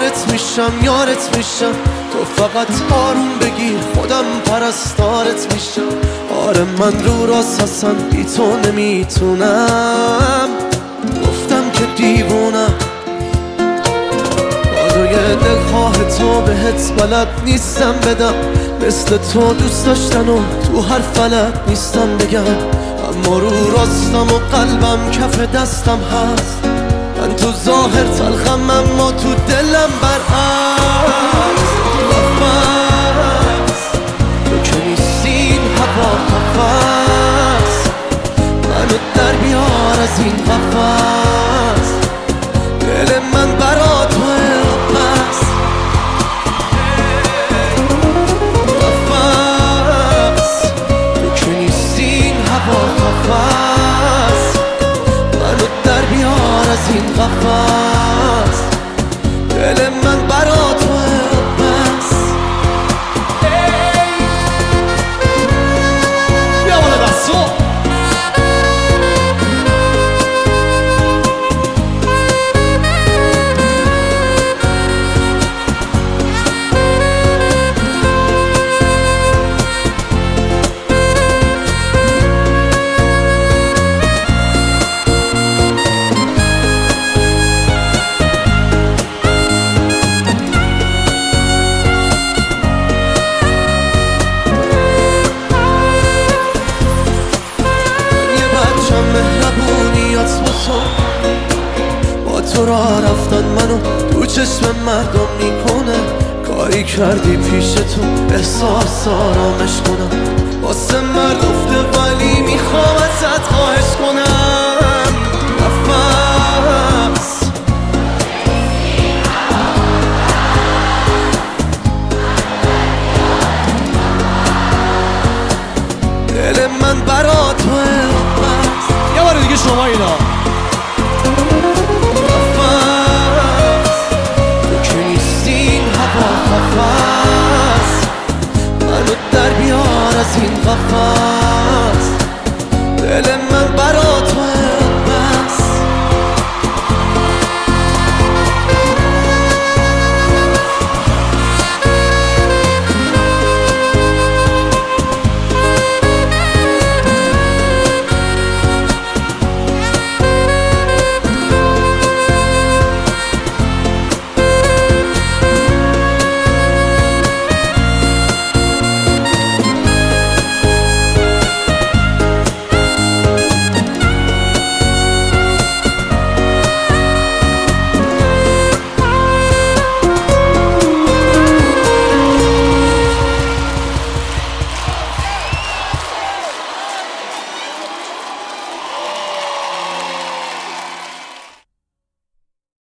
یارت میشم یارت میشم، تو فقط آروم بگیر خودم پرستارت میشم. آره من رو راست اصلا بی تو نمیتونم، گفتم که دیوونم. کادوی دلخواه تو بهت بلد نیستم بدم، مثل تو دوست داشتن و تو هر فلک نیستم بگم. اما رو راستم و قلبم کف دستم هست، من تو ظاهر تلخم اما تو دلم برعکس. نفس تو که نیستین هوا نفس، منو در بیار از این قفس. دل من برا توه پس، نفس تو که نیستین هوا نفس، منو در بیار از این قفس. دل من برا توه پس. بیا بالا دستو با تو راه رفتن منو تو چشم مردم میکنه. کاری کردی پیش تو احساس آرامش کنم، واسه مرد افته ولی میخوام ازت خواهش کنم. نفس دل من برا توه بس. یه بار دیگه شما اینا منو در بیار از این قفس.